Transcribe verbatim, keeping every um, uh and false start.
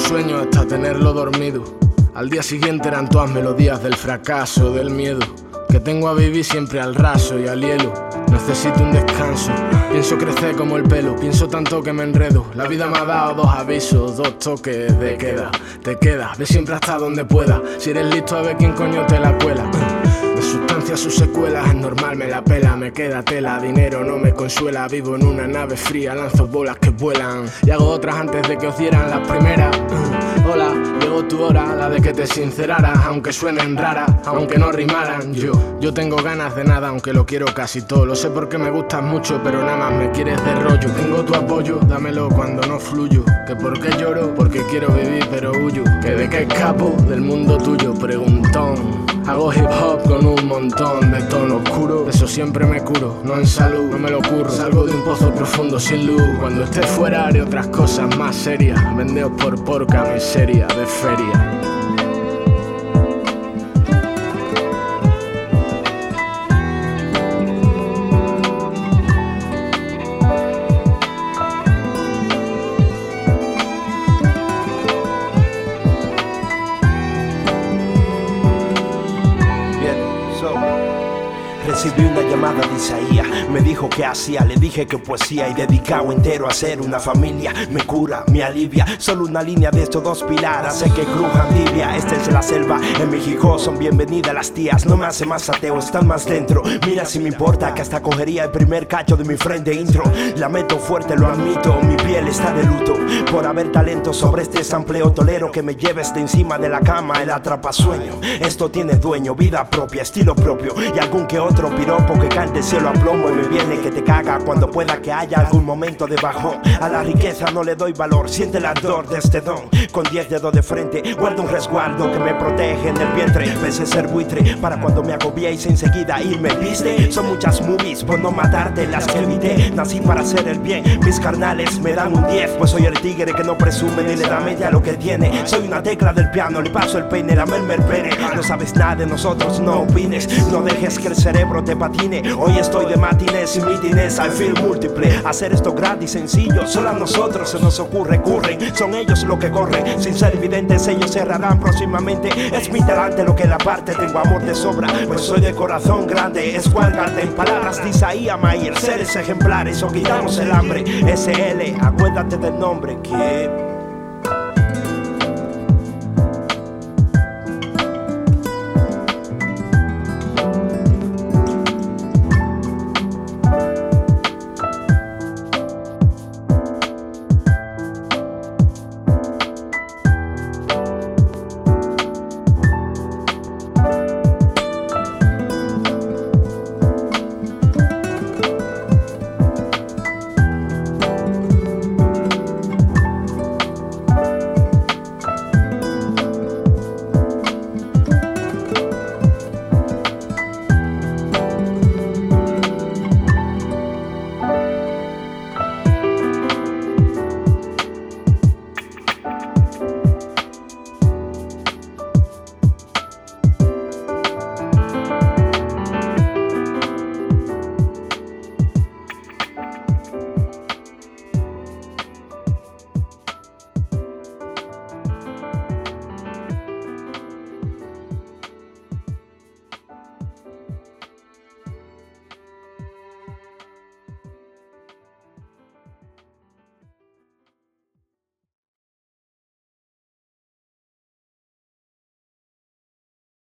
sueño hasta tenerlo dormido. Al día siguiente eran todas melodías del fracaso, del miedo, que tengo a vivir siempre al raso y al hielo. Necesito un descanso, pienso crecer como el pelo, pienso tanto que me enredo. La vida me ha dado dos avisos, dos toques de queda. Te quedas, ve siempre hasta donde pueda. Si eres listo a ver quién coño te la cuela. De sustancia sus secuelas, es normal, me la pela. Me queda tela, dinero no me consuela. Vivo en una nave fría, lanzo bolas que vuelan y hago otras antes de que os dieran las primeras. Hola, llegó tu hora, la de que te sinceraras, aunque suenen raras, aunque no rimaran. Yo, yo tengo ganas de nada, aunque lo quiero casi todo. Lo sé porque me gustas mucho, pero nada más me quieres de rollo. Tengo tu apoyo, dámelo cuando no fluyo. Que por qué lloro, porque quiero vivir pero huyo. Que de qué escapo del mundo tuyo, preguntón. Hago hip hop con un montón de tono oscuro. De eso siempre me curo, no en salud, no me lo curro. Salgo de un pozo profundo sin luz. Cuando esté fuera haré otras cosas más serias. Vendeos por porca miseria de feria. Recibí una llamada de Isaías, me dijo que hacía, le dije que poesía y dedicado entero a ser una familia. Me cura, me alivia, solo una línea de estos dos pilares hace que crujan tibia. Esta es la selva, en México son bienvenidas las tías. No me hace más ateo, están más dentro. Mira si me importa que hasta cogería el primer cacho de mi frente intro. La meto fuerte, lo admito, mi piel está de luto por haber talento sobre este sampleo. Tolero que me lleves de encima de la cama, el atrapasueño. Esto tiene dueño, vida propia, estilo propio y algún que otro piropo que cae del cielo a plomo. Y me viene que te caga cuando pueda que haya algún momento de bajón. A la riqueza no le doy valor, siente el ardor de este don. Con diez dedos de frente guardo un resguardo que me protege en el vientre. Pensé ser buitre para cuando me agobiéis enseguida y me viste. Son muchas movies por no matarte las que evité. Nací para hacer el bien, mis carnales me dan un diez. Pues soy el tigre que no presume ni le da media a lo que tiene. Soy una tecla del piano, le paso el peine, la merme el pene. No sabes nada de nosotros, no opines. No dejes que el cerebro te patine. Hoy estoy de matines y mítines, I feel múltiple. Hacer esto gratis, sencillo, solo a nosotros se nos ocurre, curren. Son ellos lo que corren, sin ser evidentes ellos cerrarán próximamente. Es mi talante lo que la parte, tengo amor de sobra, pues soy de corazón grande. Es Walgarte en palabras de Isaías Mayer, seres ejemplares o quitamos el hambre. S L, acuérdate del nombre que